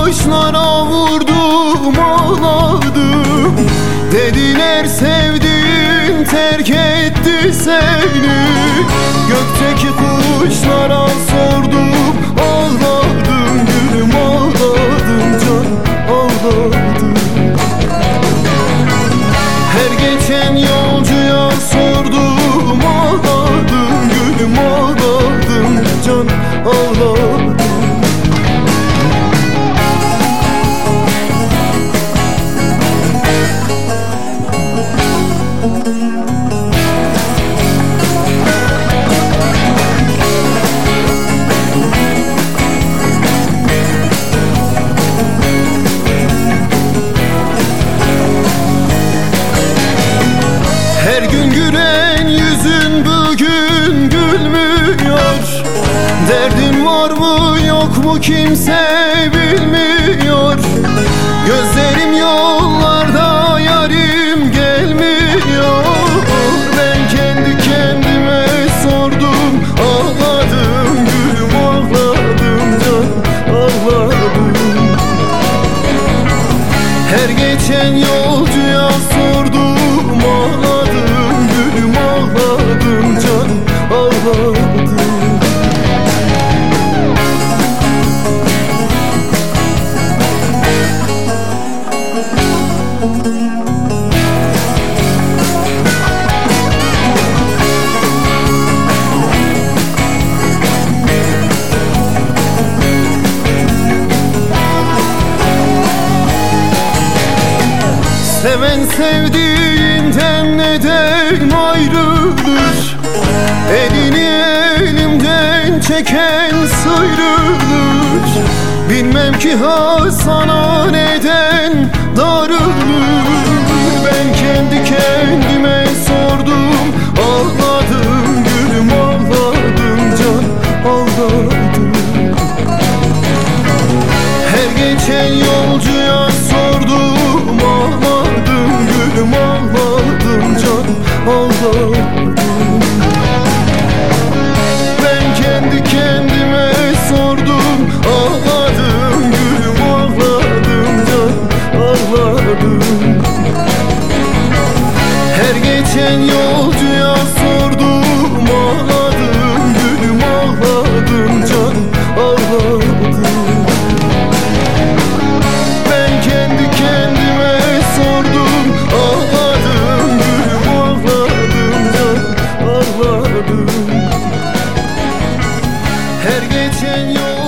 kuşlara vurdum, ağladım. Dediler sevdiğin terk etti seni. Gökteki kuşlara sordum, ağladım gülüm, ağladım can, ağladım. Her geçen yolcuya sordum, ağladım gülüm, ağladım can, ağladım. Her gün gülen yüzün bugün gülmüyor. Derdin var mı yok mu kimse bilmiyor. Gözlerim yollarda, yarim gelmiyor. Ben kendi kendime sordum, ağladım gülüm, ağladım can, ağladım. Her geçen yolcuya sordum, ağladım gülüm, ağladım can, ağladım. Seven sevdiğinden neden ayrılır? Elini elimden çeken sıyrılır. Bilmem ki ha sana neden darılır. Ben kendi kendime sordum, ağladım gülüm, ağladım can, ağladım. Her geçen yolcuya sordum, ağladım gülüm, ağladım can, ağladım. Ben kendi kendime sordum, ağladım gülüm, ağladım can, ağladım. Her geçen yolcuya sordum, ağladım gülüm, ağladım can, ağladım. Ben kendi kendime sordum, ağladım gülüm, ağladım can, ağladım. Her geçen yol